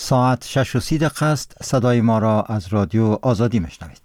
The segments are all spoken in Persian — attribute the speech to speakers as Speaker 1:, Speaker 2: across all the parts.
Speaker 1: ساعت 6:30 است. صدای ما را از رادیو آزادی میشنوید.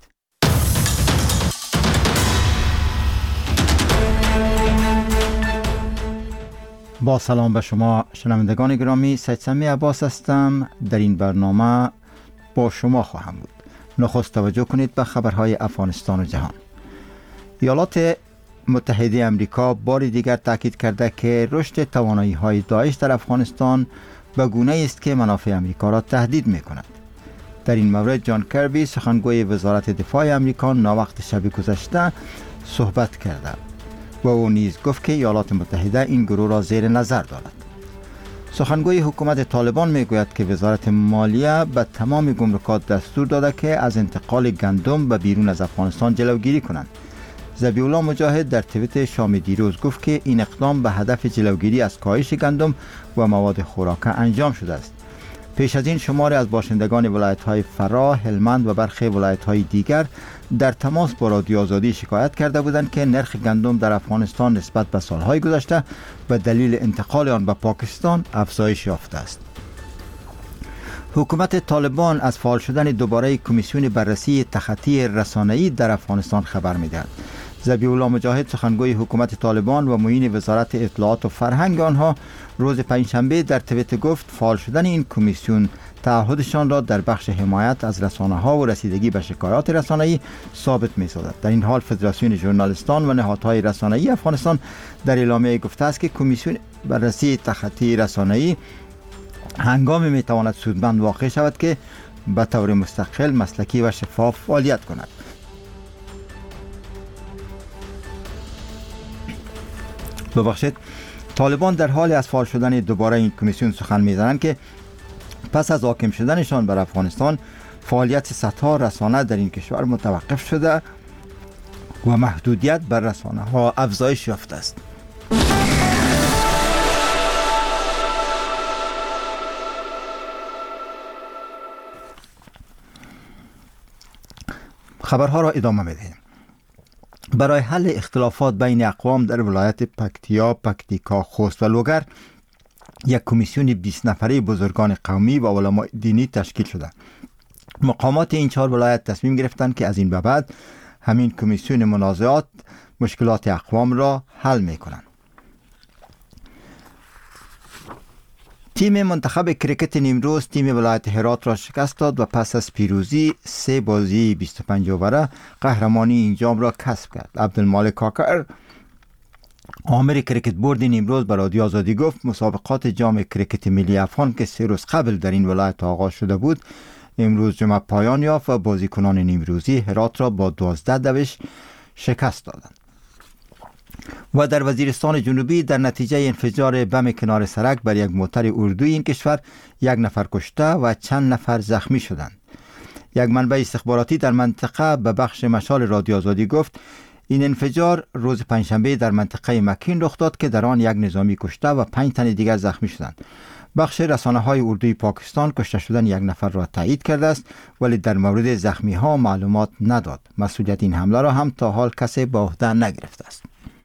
Speaker 1: با سلام به شما شنوندگان گرامی، سید سمی عباس هستم. در این برنامه با شما خواهم بود. نخست توجه کنید به خبرهای افغانستان و جهان. ایالات متحده امریکا بار دیگر تاکید کرده که رشد توانایی‌های داعش در افغانستان به گونه‌ای است که منافع امریکا را تهدید می‌کند. در این مورد جان کربی سخنگوی وزارت دفاع امریکا ناوقت شب گذشته صحبت کرده و او نیز گفت که ایالات متحده این گروه را زیر نظر دارد. سخنگوی حکومت طالبان میگوید که وزارت مالیه به تمام گمرکات دستور داده که از انتقال گندم به بیرون از افغانستان جلوگیری کنند. ذبیح الله مجاهد در توییت شام دیروز گفت که این اقدام به هدف جلوگیری از کاهش گندم و مواد خوراکه انجام شده است. پیش از این شماری از باشندگان ولایت‌های فراه، هلمند و برخی ولایت‌های دیگر در تماس با رادیو آزادی شکایت کرده بودند که نرخ گندم در افغانستان نسبت به سالهای گذشته به دلیل انتقال آن به پاکستان افزایش یافته است. حکومت طالبان از فعال شدن دوباره کمیسیون بررسی تخطی رسانه‌ای در افغانستان خبر می‌دهد. ذبیح الله مجاهد سخنگوی حکومت طالبان و معین وزارت اطلاعات و فرهنگ آنها روز پنجشنبه در توییتر گفت فعال شدن این کمیسیون تعهدشان را در بخش حمایت از رسانه‌ها و رسیدگی به شکایات رسانه‌ای ثابت می‌سازد. در این حال فدراسیون ژورنالیستان و نهادهای رسانه‌ای افغانستان در اعلامیه گفته است که کمیسیون بررسی تخطی رسانه‌ای هنگامی می‌تواند سودمند واقع شود که به طور مستقل، مسلکی و شفاف فعالیت کند. ببخشید، طالبان در حال از فعال شدن دوباره این کمیسیون سخن می‌زنند که پس از حاکم شدنشان بر افغانستان فعالیت صدها رسانه در این کشور متوقف شده و محدودیت بر رسانه‌ها افزایش یافته است. خبرها را ادامه می‌دهیم. برای حل اختلافات بین اقوام در ولایت پکتیکا، خوست و لوگر یک کمیسیون 20 نفره بزرگان قومی و علماء دینی تشکیل شده. مقامات این 4 ولایت تصمیم گرفتند که از این به بعد همین کمیسیون منازعات مشکلات اقوام را حل می‌کنند. تیم منتخب کرکت نیمروز تیم ولایت هرات را شکست داد و پس از پیروزی 3 بازی 25 اووره قهرمانی این جام را کسب کرد. عبدالمالک کاکر آمر کرکت بورد نیمروز به رادیو آزادی گفت مسابقات جام کرکت ملی افغان که 3 روز قبل در این ولایت آغاز شده بود امروز جمعه پایان یافت و بازیکنان نیمروزی هرات را با 12 شکست دادند. و در وزیرستان جنوبی در نتیجه انفجار بم کنار سرک بر یک موتر اردوی این کشور 1 نفر کشته و چند نفر زخمی شدند. یک منبع استخباراتی در منطقه به بخش مشال رادیو آزادی گفت این انفجار روز پنجشنبه در منطقه مکین رخ داد که در آن 1 نظامی کشته و 5 تن دیگر زخمی شدند. بخش رسانه‌های اردوی پاکستان کشته شدن 1 نفر را تایید کرده است ولی در مورد زخمی‌ها معلومات نداد. مسئولیت این حمله را هم تا حال کسی به عهده نگرفته است.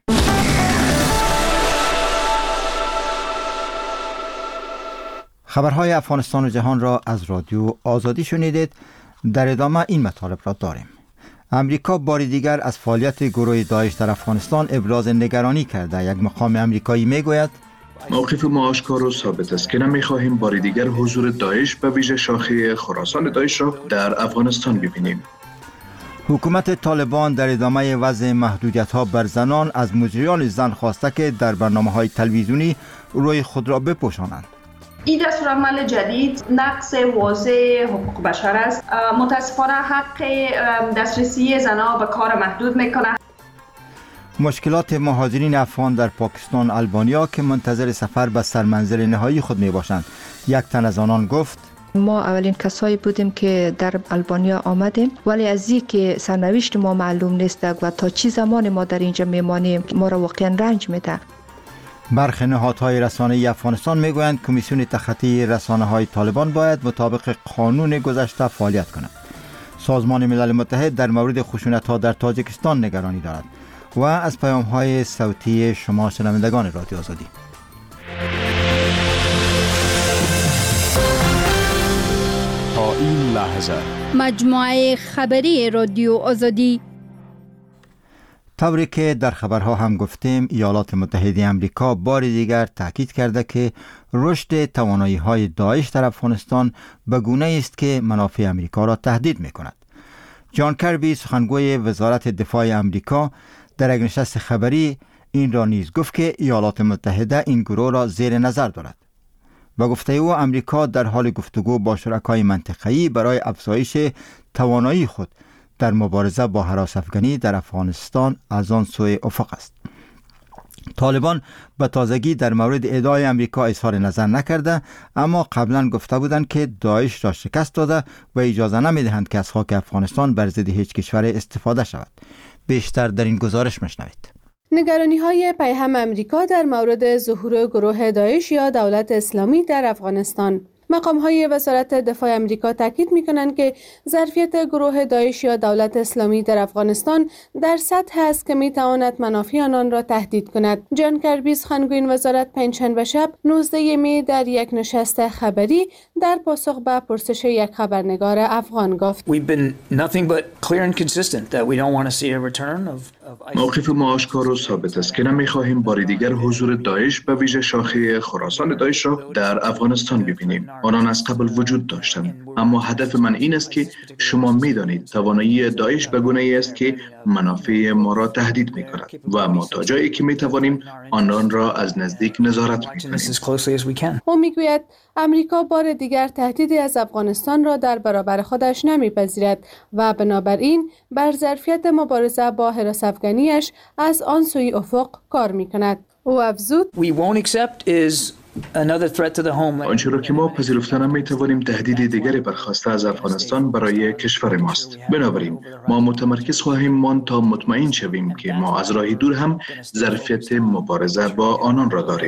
Speaker 1: خبرهای افغانستان و جهان را از رادیو آزادی شنیدید. در ادامه این مطالب را داریم. امریکا بار دیگر از فعالیت گروه داعش در افغانستان ابراز نگرانی کرده. یک مقام امریکایی میگوید
Speaker 2: موقف ما آشکار و ثابت است که نمیخواهیم بار دیگر حضور داعش به ویژه شاخه خراسان داعش را در افغانستان ببینیم.
Speaker 1: حکومت طالبان در ادامه وضع محدودیت‌ها بر زنان از مجریان زن خواسته که در برنامه‌های تلویزیونی روی خود را بپوشانند.
Speaker 3: این دستورالعمل جدید نقض واضح حقوق بشر است. متاسفانه حق دسترسی زنان به کار محدود میکنه.
Speaker 1: مشکلات مهاجرین افغان در پاکستان آلبانیا که منتظر سفر به سرمنزل نهایی خود می باشند. یک تن از آنان گفت
Speaker 4: ما اولین کسایی بودیم که در آلبانیا آمدیم ولی از این که سرنوشت ما معلوم نیست و تا چی زمان ما در اینجا میمانیم ما را واقعا رنج میده.
Speaker 1: برخی نهادهای رسانه‌ای افغانستان میگویند کمیسیون تخطی رسانه‌های طالبان باید مطابق قانون گذشته فعالیت کند. سازمان ملل متحد در مورد خشونت‌ها در تاجیکستان نگرانی دارد. و از پیام‌های صوتی شما شنوندگان رادیو آزادی.
Speaker 5: این لحظه.
Speaker 6: مجموعه خبری رادیو آزادی.
Speaker 1: طوری که در خبرها هم گفتیم، ایالات متحده آمریکا بار دیگر تاکید کرده که رشد توانایی‌های داعش در افغانستان به گونه‌ای است که منافع آمریکا را تهدید می‌کند. جان کربی، سخنگوی وزارت دفاع آمریکا، در یک نشست خبری این را نیز گفت که ایالات متحده این گروه را زیر نظر دارد. و گفته او آمریکا در حال گفتگو با شرکای منطقه‌ای برای افزایش توانایی خود در مبارزه با هراس افغانی در افغانستان از آن سوی افق است. طالبان به تازگی در مورد ادعای آمریکا اظهار نظر نکرده، اما قبلا گفته بودند که داعش را شکست داده و اجازه نمیدهند که از خاک افغانستان بر ضد هیچ کشور استفاده شود. بیشتر در این گزارش مشنوید.
Speaker 7: نگرانی‌های پیهم آمریکا در مورد ظهور گروه داعش یا دولت اسلامی در افغانستان. مقام‌های وزارت دفاع آمریکا تاکید می‌کنند که ظرفیت گروه داعش یا دولت اسلامی در افغانستان در سطح است که می‌تواند منافع آنان را تهدید کند. جان کربی، سخنگوی این وزارت، پنجشنبه شب 19 می در یک نشست خبری در پاسخ به پرسش یک خبرنگار افغان گفت:
Speaker 2: موقف ما آشکار و ثابت است که نمی‌خواهیم بار دیگر حضور داعش به ویژه شاخه خراسان داعش را در افغانستان ببینیم. آنان از قبل وجود داشتند، اما هدف من این است که شما می‌دانید توانایی داعش به گونه‌ای است که منافع ما را تهدید می‌کند و ما تا جایی که می‌توانیم آنان را از نزدیک نظارت می‌کنیم.
Speaker 7: او می‌گوید آمریکا بار دیگر تهدیدی از افغانستان را در برابر خودش نمی‌پذیرد و بنابراین بر ظرفیت مبارزه با هراس افغانیش از آن سوی افق کار می‌کند. او افزود:
Speaker 2: آنچه را که ما پذیرفته نمی‌توانیم تهدید دیگری برخاسته از افغانستان برای کشور ماست. بنابراین ما متمرکز خواهیم ماند تا مطمئن شویم که ما از راه دور هم ظرفیت مبارزه با آنان را داریم.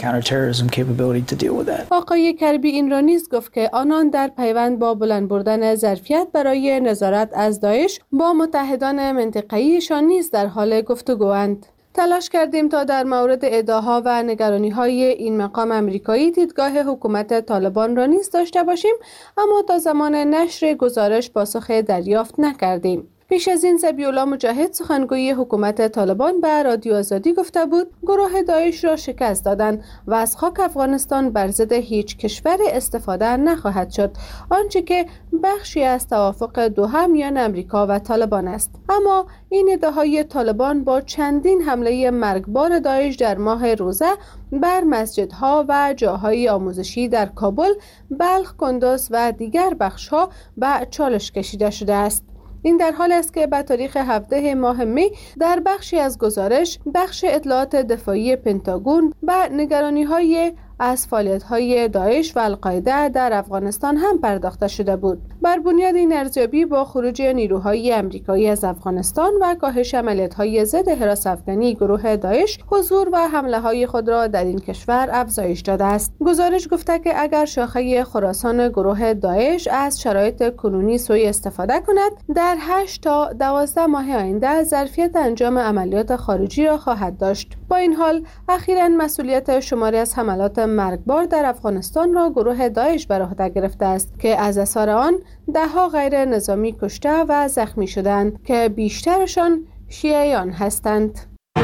Speaker 7: آقای کربی این را نیز گفت که آنان در پیوند با بلند بردن ظرفیت برای نظارت از داعش با متحدان منطقه‌ایشان نیز در حال گفتگواند. تلاش کردیم تا در مورد ادعاها و نگرانی‌های این مقام آمریکایی دیدگاه حکومت طالبان را نیز داشته باشیم، اما تا زمان نشر گزارش پاسخ دریافت نکردیم. پیش از این ذبیح‌الله مجاهد، سخنگوی حکومت طالبان، به رادیو آزادی گفته بود گروه داعش را شکست دادند و از خاک افغانستان بر ضد هیچ کشور استفاده نخواهد شد، آنچه که بخشی از توافق دوحه میان آمریکا و طالبان است. اما این ادعاهای طالبان با چندین حمله مرگبار داعش در ماه روزه بر مسجدها و جاهای آموزشی در کابل، بلخ، کندوز و دیگر بخش‌ها به چالش کشیده شده است. این در حال است که به تاریخ 17 ماه می در بخشی از گزارش بخش اطلاعات دفاعی پنتاگون به نگرانی‌های از فعالیت‌های داعش و القاعده در افغانستان هم پرداخته شده بود. بر بنیاد این ارزیابی با خروج نیروهای آمریکایی از افغانستان و کاهش عملیات‌های ضد هراس افغانی، گروه داعش حضور و حمله‌های خود را در این کشور افزایش داده است. گزارش گفته که اگر شاخه خراسان گروه داعش از شرایط کنونی سوء استفاده کند، در 8 تا 12 ماه آینده ظرفیت انجام عملیات خارجی را خواهد داشت. با این حال اخیراً مسئولیت شماری از حملات مرگبار در افغانستان را گروه داعش بر عهده گرفته است که از اثر آن ده‌ها غیر نظامی کشته و زخمی شدند که بیشترشان شیعیان هستند.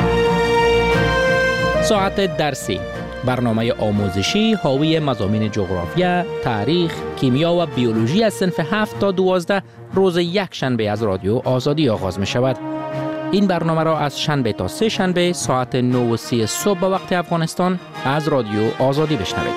Speaker 8: ساعت درسی، برنامه آموزشی حاوی مضامین جغرافیا، تاریخ، کیمیا و بیولوژی از صنف 7 تا 12 روز یک شنبه از رادیو آزادی آغاز می شود. این برنامه را از شنبه تا سه شنبه ساعت 9:30 صبح به وقت افغانستان از رادیو آزادی بشنوید.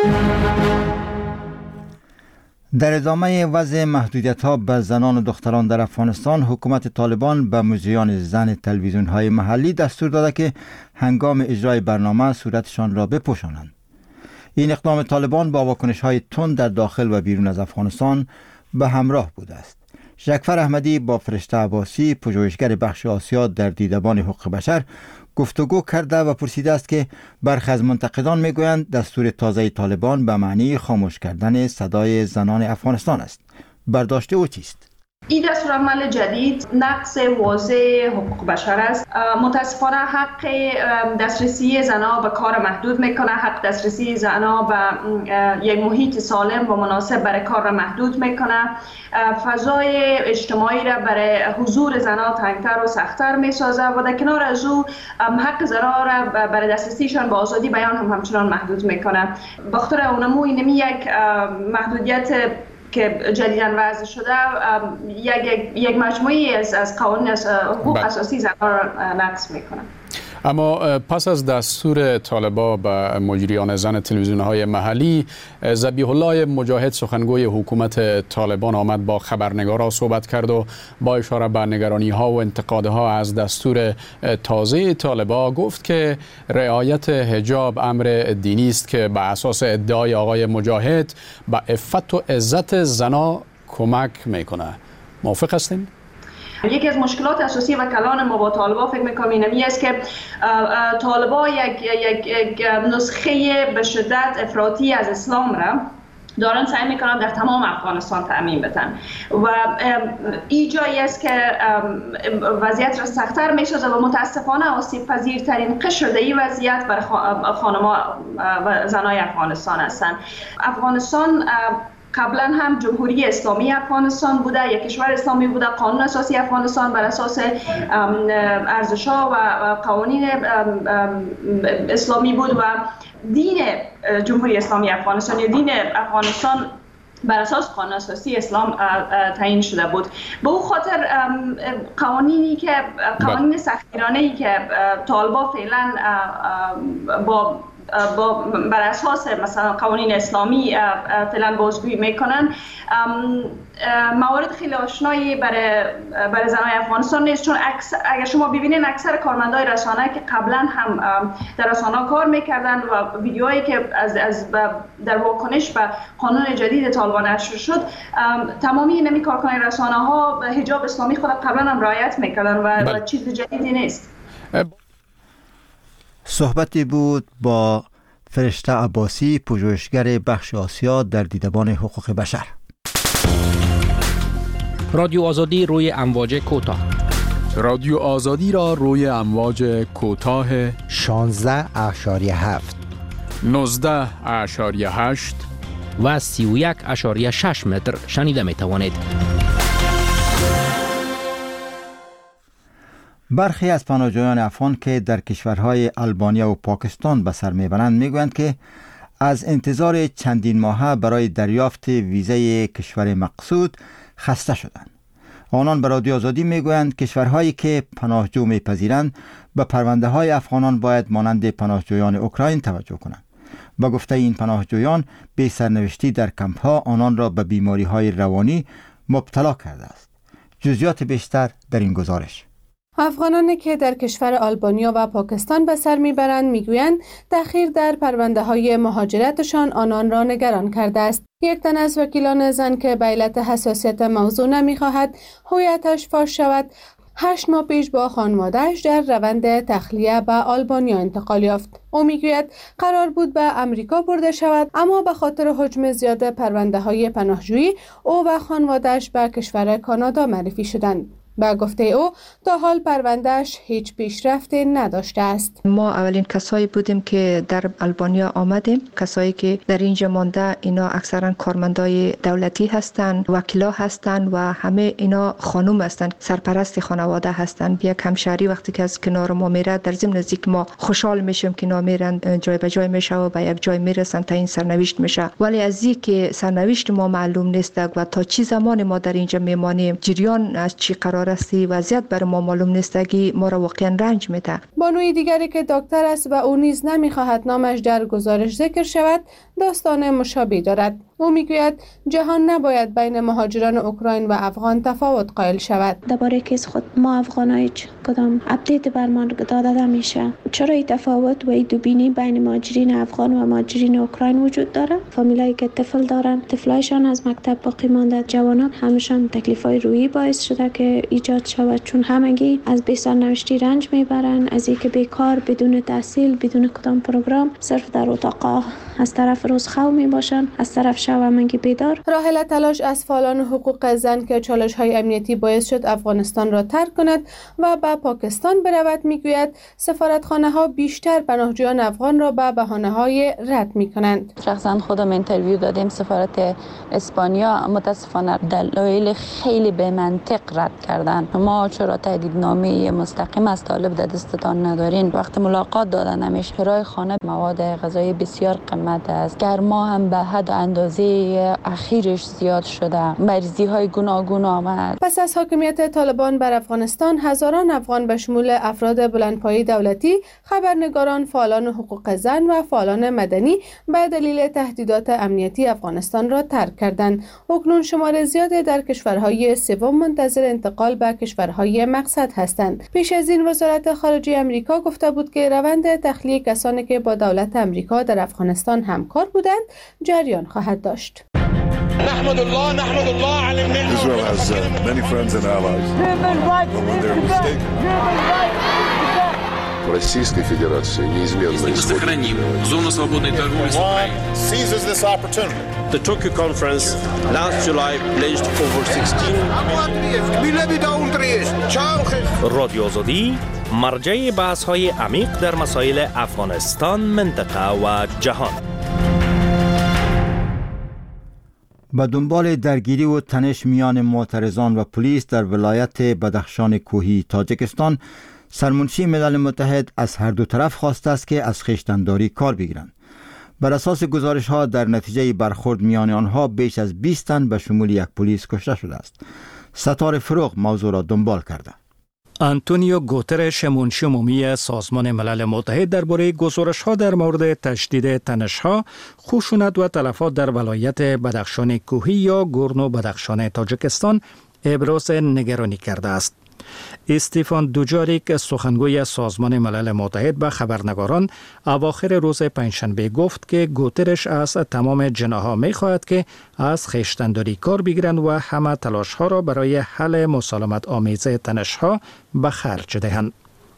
Speaker 1: در ادامه وضع محدودیت‌ها به زنان و دختران در افغانستان، حکومت طالبان به مجریان زن تلویزیون‌های محلی دستور داده که هنگام اجرای برنامه صورتشان را بپوشانند. این اقدام طالبان با واکنش‌های تند در داخل و بیرون از افغانستان به همراه بوده است. ژکفر احمدی با فرشته عباسی، پژوهشگر بخش آسیا در دیدبان حقوق بشر، گفتگو کرده و پرسیده است که برخی از منتقدان میگویند دستور تازه طالبان به معنی خاموش کردن صدای زنان افغانستان است. برداشت او چیست؟
Speaker 3: این دستورالعمل جدید نقض واضح حقوق بشر است. متاسفانه حق دسترسی زنها به کار محدود میکنه، حق دسترسی زنها به یک محیط سالم و مناسب برای کار را محدود میکنه، فضای اجتماعی را برای حضور زنها تنگتر و سختتر میسازه و در کنار از او حق زنها را برای دسترسیشان به آزادی بیان هم همچنان محدود میکنه. بخاطر اونمو اینمی یک محدودیت که جدیداً وضع شده یک مجموعی از قوانین از حقوق اساسی زنها را نقض میکنه.
Speaker 5: اما پس از دستور طالبان به مجریان زن تلویزیون‌های محلی، ذبیح الله مجاهد سخنگوی حکومت طالبان آمد با خبرنگاران صحبت کرد و با اشاره به نگرانی‌ها و انتقادها از دستور تازه طالبان گفت که رعایت حجاب امر دینی است که به اساس ادعای آقای مجاهد به عفت و عزت زنان کمک میکنه. موافق هستین؟
Speaker 3: یکی از مشکلات اساسی و کلان ما با طالبان فکر میکنم اینمی است که طالبان یک نسخه به شدت افراطی از اسلام را دارن سعی میکنن در تمام افغانستان تعمیم بدن و این جایی است که وضعیت را سخت‌تر می‌سازه و متاسفانه آسیب پذیرترین قشر در این وضعیت برای خانم‌ها و زنای افغانستان هستند. افغانستان قبلا هم جمهوری اسلامی افغانستان بوده، یک کشور اسلامی بوده. قانون اساسی افغانستان بر اساس ارزش‌ها و قوانین اسلامی بود و دین جمهوری اسلامی افغانستان یا دین افغانستان بر اساس قانون اساسی اسلام تعیین شده بود. به او خاطر قوانین سختگیرانه‌ای که طالبان فعلا بر اساس مثلا قوانین اسلامی فعلا بازگویی میکنن، موارد خیلی آشنایی برای زنای افغانستان نیست، چون اگر شما ببینین اکثر کارمندای رسانه که قبلا هم در رسانه کار میکردن و ویدیوهایی که در واکنش به قانون جدید طالبان نشر شد، تمامی اینمی کارکنان رسانه ها حجاب اسلامی خود قبلا هم رعایت میکردن و چیز جدیدی نیست.
Speaker 1: صحبتی بود با فرشته عباسی، پژوهشگر بخش آسیا در دیدبان حقوق بشر.
Speaker 8: رادیو آزادی روی امواج کوتاه.
Speaker 5: رادیو آزادی را روی امواج کوتاه
Speaker 1: 16.7
Speaker 5: 19.8
Speaker 8: و 31.6 متر شنیده می توانید.
Speaker 1: برخی از پناهجویان افغان که در کشورهای آلبانیا و پاکستان به سر میبرند میگویند که از انتظار چندین ماهه برای دریافت ویزای کشور مقصود خسته شدند. آنان به رادیو آزادی میگویند کشورهایی که پناهجو میپذیرند به پرونده های افغانان باید مانند پناهجویان اوکراین توجه کنند. با گفته این پناهجویان، بی سرنوشتی در کمپ ها آنان را به بیماری های روانی مبتلا کرده است. جزئیات بیشتر در این گزارش.
Speaker 7: افغانانی که در کشور آلبانیا و پاکستان به سر میبرند میگویند تأخیر در پرونده های مهاجرتشان آنان را نگران کرده است. یک تن از وکیلان زن که به علت حساسیت موضوع نمیخواهد هویتش فاش شود، 8 ماه پیش با خانواده‌اش در روند تخلیه به آلبانیا انتقال یافت. او میگوید قرار بود به امریکا برده شود، اما به خاطر حجم زیاد پرونده های پناهجویی او و خانواده‌اش به کشور کانادا معرفی شدند. با گفته او تا حال پروندهش هیچ پیشرفتی نداشته است.
Speaker 4: ما اولین کسایی بودیم که در آلبانیا آمدیم. کسایی که در اینجا مانده اینا اکثرا کارمندای دولتی هستند، وکیلا هستند و همه اینا خانم هستند، سرپرست خانواده هستند. یک همشهری وقتی که از کنار ما میره، در ضمن نزدیک ما خوشحال میشیم که اینا میرن جای به جای میشه و به یک جای میرسن تا این سرنوشت میشه. ولی از این که سرنوشت ما معلوم نیست و تا چی زمان ما در اینجا میمانیم، جریان از چی قرار است، وضعیت بر ما معلوم نیستگی ما را واقعا رنج میده.
Speaker 7: بانوی دیگری که دکتر است و او نیز نمیخواهد نامش در گزارش ذکر شود، داستان مشابه دارد. او میگوید جهان نباید بین مهاجران اوکراین و افغان تفاوت قائل شود.
Speaker 9: درباره کیس خود ما افغان‌ها هیچ کدام اپدیت برمان داده نمیشه. چرا این تفاوت و این دوبینی بین مهاجرین افغان و مهاجرین اوکراین وجود داره؟ فامیلایی که طفل دارن، طفلایشان از مکتب باقی مانده، جوانان همشان تکلیفای روحی باعث شده که ایجاد شود، چون همگی از بی سرنوشتی رنج میبرن، از اینکه بیکار، بدون تحصیل، بدون کدام پروگرام، صرف در اتاق از طرف روز خواب می باشن، از طرف شب همگی بیدار.
Speaker 7: راحله تلاش از فعالان حقوق زن که چالش‌های امنیتی باعث شد افغانستان را ترک کند و به پاکستان برود میگوید سفارتخانه‌ها بیشتر پناهجویان افغان را به بهانه‌های رد می‌کنند.
Speaker 10: شخصا خودم اینترویو دادیم سفارت اسپانیا، متاسفانه دلایل خیلی به منطق رد کردن. ما چرا تهدیدنامه مستقیم از طالب در دستتان ندارین؟ وقت ملاقات دادن همیشه کرایه خانه، مواد غذایی بسیار قیمت است. گرما هم به حد اندازه اخیرش زیاد شده. مریضی‌های گوناگون آمد.
Speaker 7: پس از حاکمیت طالبان بر افغانستان، هزاران افغان به شمول افراد بلندپایه دولتی، خبرنگاران، فعالان حقوق زن و فعالان مدنی به دلیل تهدیدات امنیتی افغانستان را ترک کردند. اکنون شمار زیادی در کشورهای سوم منتظر انتقال به کشورهای مقصد هستند. پیش از این وزارت خارجه امریکا گفته بود که روند تخلیه کسانی که با دولت امریکا در افغانستان همکار بودند جریان خواهد داشت.
Speaker 11: نحمد الله على النعمة. Israel has many friends and allies.
Speaker 12: Российской Федерации неизменно
Speaker 13: сохраним зону свободной торговли с Украиной.
Speaker 11: Seizes this opportunity.
Speaker 14: The Tokyo conference last July pledged over 16 رادیو آزادی مرجع بحث‌های عمیق در مسائل افغانستان، منطقه و جهان.
Speaker 1: به دنبال درگیری و تنش میان معترضان و پلیس در ولایت بدخشان کوهی تاجیکستان، سرمنشی ملل متحد از هر دو طرف خواسته است که از خویشتن‌داری کار بگیرند. بر اساس گزارش‌ها در نتیجه برخورد میان آنها بیش از 20 تن به شمول یک پلیس کشته شده است. ستاره فروغ موضوع را دنبال کرده.
Speaker 15: آنتونیو گوترش منشی عمومی سازمان ملل متحد درباره گزارش‌ها در مورد تشدید تنش‌ها، خشونت و تلفات در ولایت بدخشان کوهی یا گورنو بدخشان تاجیکستان ابراز نگرانی کرده است. استیفان دوجاریک، سخنگوی سازمان ملل متحد، به خبرنگاران اواخر روز پنجشنبه گفت که گوترش از تمام جناح‌ها می‌خواهد که از خویشتن‌داری کار بگیرند و همه تلاش‌ها را برای حل مسالمت آمیز تنش‌ها به خرج دهند.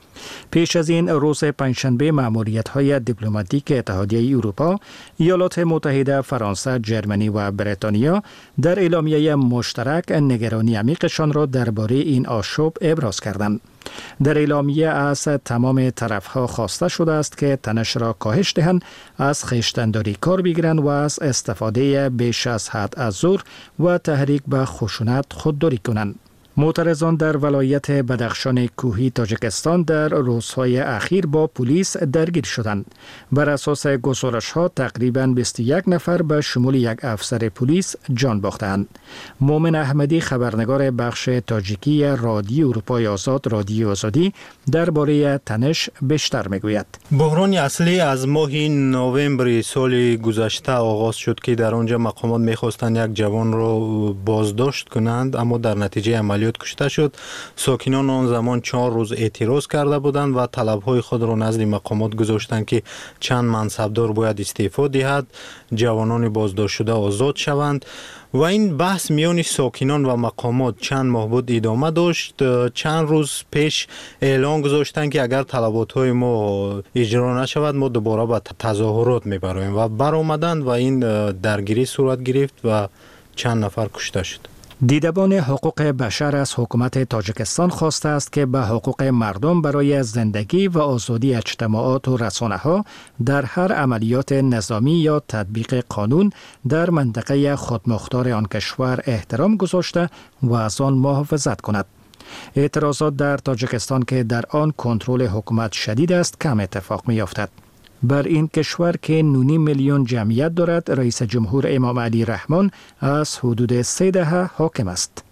Speaker 15: پیش از این روز پنجشنبه مأموریت‌های دیپلماتیک اتحادیه اروپا، ایالات متحده، فرانسه، جرمنی و بریتانیا در اعلامیه مشترک نگرانی عمیقشان را درباره این آشوب ابراز کردند. در اعلامیه از تمام طرف‌ها خواسته شده است که تنش را کاهش دهند، از خویشتن‌داری کار بگیرند و از استفاده بیش از حد از زور و تحریک به خشونت خودداری کنند. معترضان در ولایت بدخشان کوهی تاجیکستان در روزهای اخیر با پلیس درگیر شدند. بر اساس گزارش‌ها تقریباً 21 نفر به شمول یک افسر پلیس جان باختند. مومن احمدی، خبرنگار بخش تاجیکی رادیو اروپای آزاد رادیو آزادی، درباره تنش بیشتر میگوید.
Speaker 16: بحران اصلی از ماه نوامبر سال گذشته آغاز شد که در آنجا مقامات می‌خواستند یک جوان را بازداشت کنند، اما در نتیجه عملیات کشته شد. ساکنان آن زمان 4 روز اعتراض کرده بودند و طلب‌های خود را نزد مقامات گذاشتند که چند منصبدار باید استعفا دهد، جوانان بازداشت شده آزاد شوند و این بحث میان ساکنان و مقامات چند ماه بود ادامه داشت. چند روز پیش اعلان گذاشتند که اگر طلبات‌های ما اجرا نشود ما دوباره به تظاهرات میبریم و برآمدند و این درگیری صورت گرفت و چند نفر کشته شد.
Speaker 15: دیدبان حقوق بشر از حکومت تاجیکستان خواسته است که به حقوق مردم برای زندگی و آزادی اجتماعات و رسانه‌ها در هر عملیات نظامی یا تطبیق قانون در منطقه خودمختار آن کشور احترام گذاشته و از آن محافظت کند. اعتراضات در تاجیکستان که در آن کنترل حکومت شدید است کم اتفاق می‌افتد. بر این کشور که 9 میلیون جمعیت دارد، رئیس جمهور امام علی رحمان از حدود 3 دهه حاکم است.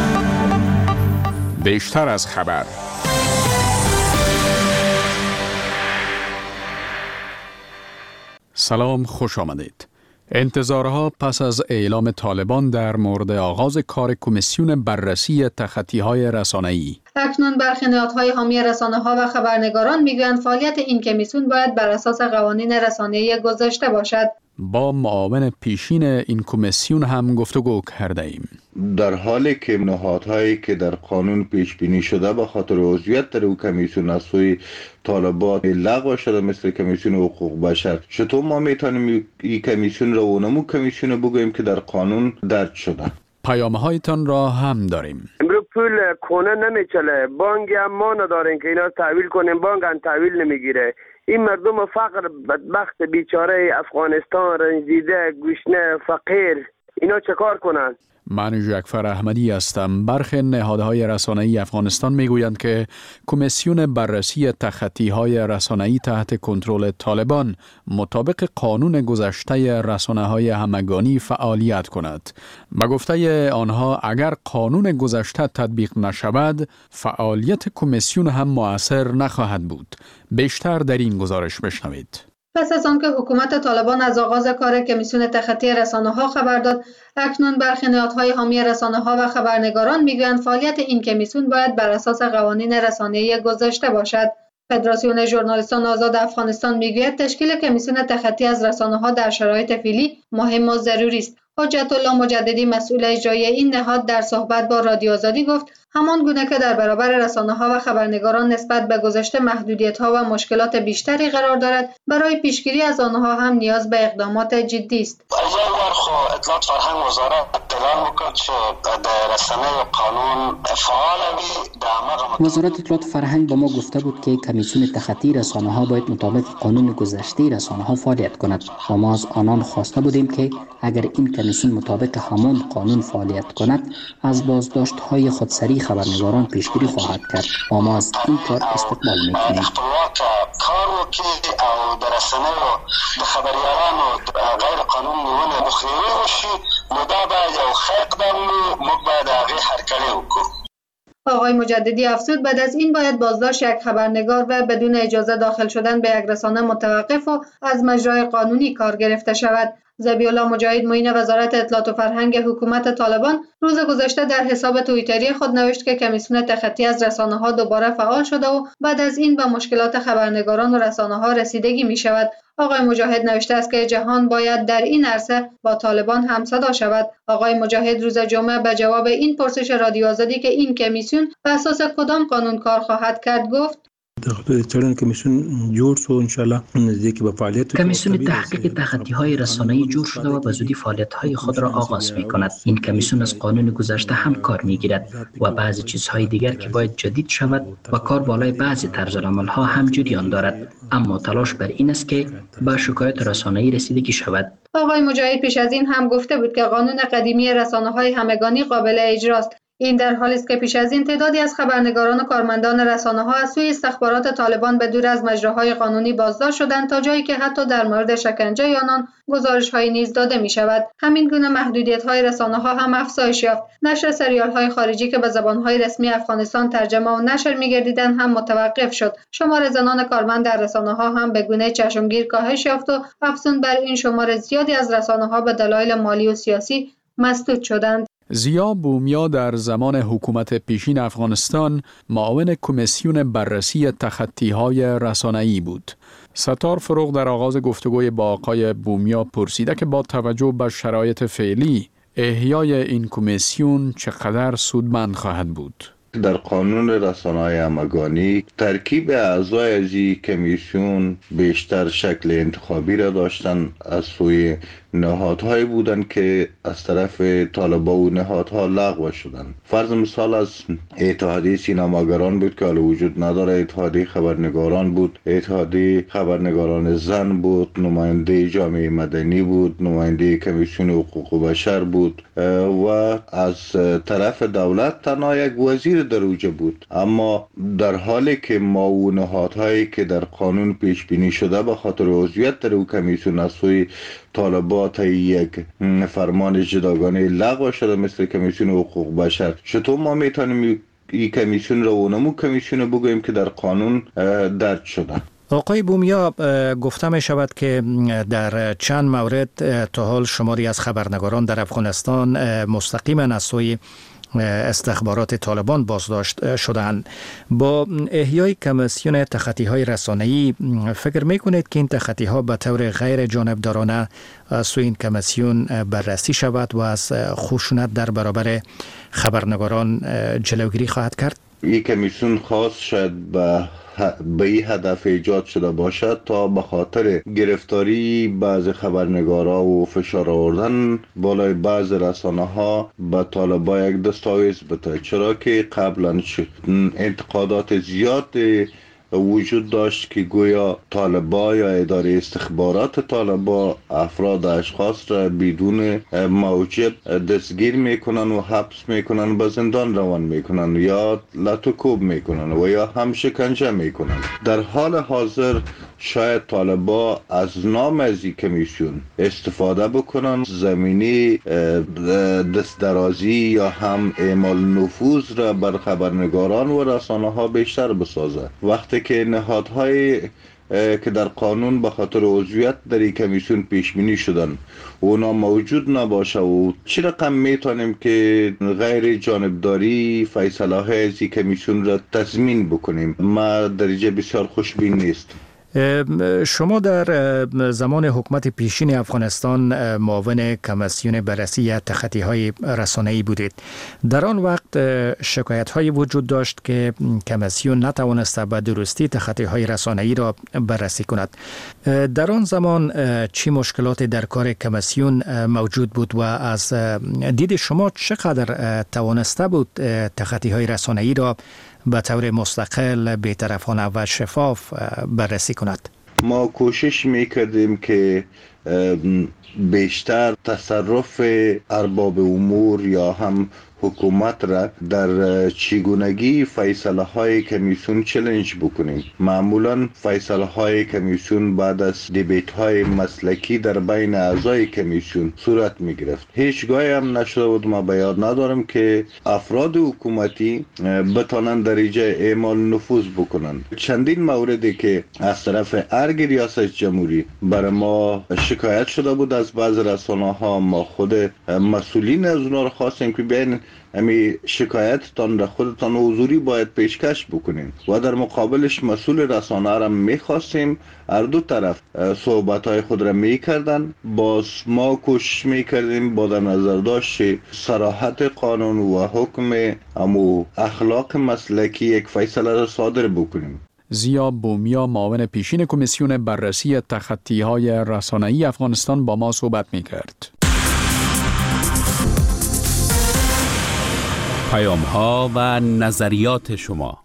Speaker 5: بیشتر از خبر. سلام، خوش آمدید. انتظارها پس از اعلام طالبان در مورد آغاز کار کمیسیون بررسی تخطی‌های رسانه‌ای.
Speaker 17: اکنون برخی نهادهای حامی رسانه‌ها و خبرنگاران میگویند فعالیت این کمیسیون باید بر اساس قوانین رسانه‌ای گذشته باشد.
Speaker 5: با معاون پیشین این کمیسیون هم گفتگو کرده ایم.
Speaker 18: در حالی که نهادهایی که در قانون پیش بینی شده به خاطر عضویت در او کمیسیون از سوی طالبان لغو شده مثل کمیسیون حقوق بشر، چطور ما میتونیم این کمیسیون را اونمو کمیسیون بگوییم که در قانون درج شده؟
Speaker 5: پیام‌هایتان را هم داریم.
Speaker 19: امروز پول کونه نمیچله، بانک هم ما نداریم که اینا تحویل کنیم، بانک هم تحویل نمیگیره. این مردم فقر بدبخت بیچاره افغانستان رنجیده گشنه فقیر اینا چه کار کنن؟
Speaker 5: من جعفر احمدی هستم. برخی نهادهای رسانه‌ای افغانستان میگویند که کمیسیون بررسی تخطی‌های رسانه‌ای تحت کنترل طالبان مطابق قانون گذشته رسانه‌های همگانی فعالیت کند. به گفته آنها اگر قانون گذشته تطبیق نشود، فعالیت کمیسیون هم مؤثر نخواهد بود. بیشتر در این گزارش بشنوید.
Speaker 17: پس از آنکه حکومت طالبان از آغاز کار کمیسیون تخطی رسانه‌ها خبر داد، اکنون برخی نهادهای حامی رسانه‌ها و خبرنگاران میگویند فعالیت این کمیسیون باید بر اساس قوانین رسانه‌ای گذشته باشد. فدراسیون ژورنالیستان آزاد افغانستان میگوید تشکیل کمیسیون تخطی از رسانه‌ها در شرایط فعلی مهم و ضروری است. حجت الله مجددی مسئول اجرایی این نهاد در صحبت با رادیو آزادی گفت همان گونه که در برابر رسانه‌ها و خبرنگاران نسبت به گذشته محدودیت‌ها و مشکلات بیشتری قرار دارد، برای پیشگیری از آنها هم نیاز به اقدامات جدی است.
Speaker 20: اطلاعات فرهنگ وزارت اعلام می‌کرد که در رسانه قانون فعال بود.
Speaker 21: وزارت اطلاعات فرهنگ با ما گفته بود که کمیسیون تخطی رسانه‌ها باید مطابق قانون گذشته رسانه‌ها فعالیت کند و ما از آنان خواسته بودیم که اگر این کمیسیون مطابق همان قانون فعالیت کند، از بازداشت‌های خودسری خبرنگاران پیشگیری خواهد کرد و ما از این کار استقبال می‌کنیم.
Speaker 20: کارو که او در رسانه و خبریاران و غیر قانون نیونه بخیری وشی مدابه یا خیق دارلو مقبعد آغی حرکلی وکو.
Speaker 17: آقای مجددی افزود بعد از این باید بازداشت یک خبرنگار و بدون اجازه داخل شدن به یک رسانه متوقف و از مجرای قانونی کار گرفته شود. ذبیح الله مجاهد معین وزارت اطلاعات و فرهنگ حکومت طالبان روز گذشته در حساب توییتری خود نوشت که کمیسیون تخطی از رسانه‌ها دوباره فعال شده و بعد از این به مشکلات خبرنگاران و رسانه‌ها رسیدگی می شود. آقای مجاهد نوشته است که جهان باید در این عرصه با طالبان همصدا شود. آقای مجاهد روز جمعه به جواب این پرسش رادیو آزادی که این کمیسیون به اساس کدام قانون کار خواهد کرد گفت
Speaker 21: کمیسیون تحقیق تخطی‌های رسانه‌ای جور شده و به زودی فعالیت‌های خود را آغاز می‌کند. این کمیسیون از قانون گذشته هم کار می‌گیرد و بعضی چیزهای دیگر که باید جدید شود و کار بالای بعضی طرزالعمل‌ها هم جریان دارد، اما تلاش بر این است که با شکایت رسانه‌ای رسیدگی شود.
Speaker 17: آقای مجاهد پیش از این هم گفته بود که قانون قدیمی رسانه‌های همگانی قابل اجراست. این در حالی است که پیش از این تعدادی از خبرنگاران و کارمندان رسانه‌ها از سوی استخبارات طالبان به دور از مجراهای قانونی بازداشت شدند تا جایی که حتی در مورد شکنجه آنان گزارش‌هایی نیز داده می‌شود. همین گونه محدودیت‌های رسانه‌ها هم افزایش یافت. نشر سریال‌های خارجی که به زبان‌های رسمی افغانستان ترجمه و نشر می‌گردیدند هم متوقف شد. شمار زنان کارمند در رسانه‌ها هم به گونه چشمگیر کاهش یافت و افزون بر این شمار زیادی از رسانه‌ها به دلایل مالی و سیاسی مسدود شدند.
Speaker 5: زیا بومیا در زمان حکومت پیشین افغانستان معاون کمیسیون بررسی تخطی‌های رسانه‌ای بود. ستار فروغ در آغاز گفتگوی با آقای بومیا پرسیده که با توجه به شرایط فعلی احیای این کمیسیون چقدر سودمند خواهد بود.
Speaker 18: در قانون رسانه‌های همگانی ترکیب اعضای از این کمیسیون بیشتر شکل انتخابی را داشتن از سوی نهادهایی بودند که از طرف طالبان و نهادها لغو شدند. فرض مثال از اتحادیه سینماگران بود که حالا وجود نداره، اتحادیه خبرنگاران بود، اتحادیه خبرنگاران زن بود، نماینده جامعه مدنی بود، نماینده کمیسیون حقوق بشر بود و از طرف دولت تنها یک وزیر در اوجه بود. اما در حالی که ما و نهادهایی که در قانون پیش بینی شده به خاطر عضویت در او کمیسیون از سوی طالبان تا یک فرمان جداگانه لغو شده مثل کمیسیون حقوق بشر، چطور ما میتونیم این کمیسیون را اونمو کمیسیون بگوییم که در قانون درج شده؟
Speaker 15: آقای بومیا، گفته می شود که در چند مورد تا حال شماری از خبرنگاران در افغانستان مستقیما از سوی استخبارات طالبان بازداشت شدند. با احیای کمیسیون تخطی‌های رسانه‌ای فکر می‌کنید که این تخطی‌ها به طور غیر جانبدارانه از سوی این کمیسیون بررسی شود و از خشونت در برابر خبرنگاران جلوگیری خواهد کرد؟
Speaker 18: این کمیسیون خاص شاید به این هدف ایجاد شده باشد تا به خاطر گرفتاری بعض خبرنگارا و فشار آوردن بالای بعض رسانه ها به طالبا یک دستاویز بده، چرا که قبلا انتقادات زیاد وجود داشت که گویا طالبا یا اداره استخبارات طالبا افراد اشخاص را بدون موجب دستگیر میکنن و حبس میکنن، به زندان روان میکنن یا لطوکوب میکنن و یا هم شکنجه میکنن. در حال حاضر شاید طالبا از نام از این کمیسیون استفاده بکنن، زمینی دستدرازی یا هم اعمال نفوذ را بر خبرنگاران و رسانه ها بیشتر بسازه. وقتی که نهادهای که در قانون به خاطر عضویت در این کمیسیون پیش بینی شدن اونا موجود نباشه و چه رقم میتونیم که غیر جانبداری فیصله های از این کمیسیون را تضمین بکنیم؟ ما درجه بسیار خوشبین نیست.
Speaker 15: شما در زمان حکومت پیشین افغانستان معاون کمیسیون بررسی تخطی‌های رسانه‌ای بودید. در آن وقت شکایت‌هایی وجود داشت که کمیسیون نتوانسته به درستی تخطی‌های رسانه‌ای را بررسی کند. در آن زمان چه مشکلاتی در کار کمیسیون موجود بود و از دید شما چقدر توانسته بود تخطی‌های رسانه‌ای را به طور مستقل، بی‌طرفانه و شفاف بررسی کند؟
Speaker 18: ما کوشش میکردیم که بیشتر تصرف ارباب امور یا هم حکومت را در چگونگی فیصله های کمیسیون چالش بکنیم. معمولا فیصله های کمیسیون بعد از دیبیت های مسلکی در بین اعضای کمیسیون صورت می گرفت. هیچگاه هم نشده بود، ما به یاد ندارم که افراد حکومتی بتانند درجه اعمال نفوذ بکنند. چندین موردی که از طرف ارگ ریاست جمهوری برای ما شکایت شده بود از بعض رسانه ها، ما خود مسئولین از اونها را خواستیم که بیاین امی شکایتتان را خودتان حضوری باید پیشکش بکنین و در مقابلش مسئول رسانه را میخواستیم هر دو طرف صحبتهای خود را میکردن. باز ما کوشش میکردیم با در نظر داشت صراحت قانون و حکم امو اخلاق مسلکی یک فیصله را صادر بکنیم.
Speaker 5: زیا بومیا معاون پیشین کمیسیون بررسی تخطی‌های رسانه‌ای افغانستان با ما صحبت میکرد.
Speaker 6: پیام‌ها و نظریات شما.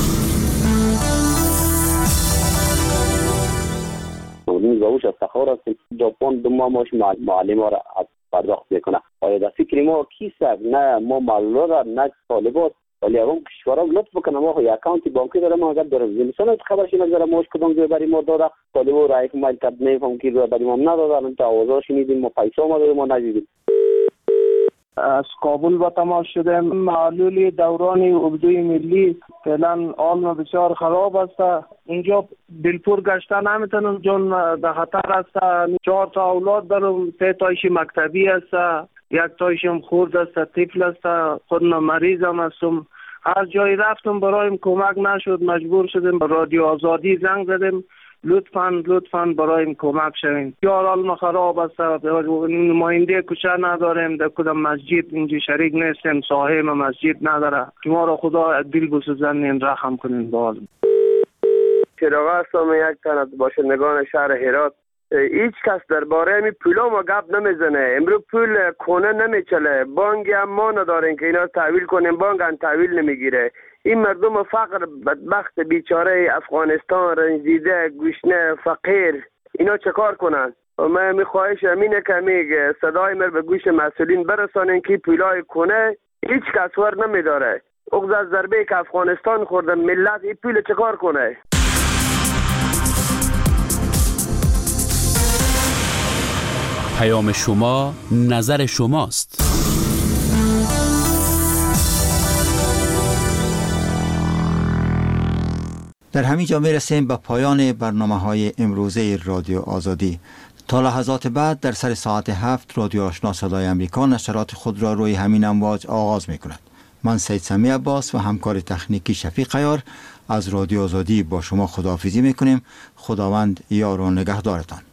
Speaker 22: روش افتخار است که ژاپن دو ماه معلم ها را پرداخت میکنه. آیا در فکر ما کیست؟ نه ما معلومات را نه طالبات، ولی اون کشورها لطف بکنه ما یه اکانتی بانکی داره، ما اگر در زمستان خبرش نگذره ماش کدوم جای برای ما داده طالبو را یک مایل کد نمیفهم کی رو برای ما نداده. الان تا آوازش شنیدیم، ما پیسا ما داریم، ما ندیدیم.
Speaker 23: از کابل به تماس شدیم. معلول دوران اردوی ملی فعلا حال بسیار خراب است. اینجا دلپور گشته نمیتونم چون در خطر است. 4 تا اولاد دارم، 3 تایش مکتبی است، 1 تایشم خورد است، طفل است، خودم مریضم هستم. هر جایی رفتم برایم کمک نشد، مجبور شدیم به رادیو آزادی زنگ زدیم، لطفاً برایم کمک شوین. یار حال خراب است، نماینده کوچه نداریم، در کدام مسجد اینجا شریک نیستیم، صاحب مسجد نداره. شما را خدا دل بسوزنین، رحم کنین. باز
Speaker 19: چراغ هستم، یک تن از باشندگان شهر هرات. هیچ کس درباره می پولا ما گپ نمیزنه. امروز پول کنه نمیچله، بانک هم ما نداریم که اینا تحویل کنیم، بانک هم تحویل نمیگیره. این مردم فقر بدبخت بیچاره افغانستان رنجیده گوشنه فقیر اینا چه کار کنن؟ من میخواهش امینه که میگه صدای مر به گوش مسئولین برسانین که پولای کنه هیچ کس ور نمیداره. اغز از ضربه که افغانستان خورده ملت این پول چه کار کنه؟
Speaker 6: پیام شما نظر شماست.
Speaker 1: در همین جا میرسیم به پایان برنامه‌های امروزه رادیو آزادی. تا لحظات بعد در سر ساعت 7 رادیو آشنا صدای امریکا نشرات خود را روی همین امواج آغاز می کند. من سید سمی عباس و همکار تکنیکی شفیق عیار از رادیو آزادی با شما خداحافظی میکنیم. خداوند یار و نگهدارتان.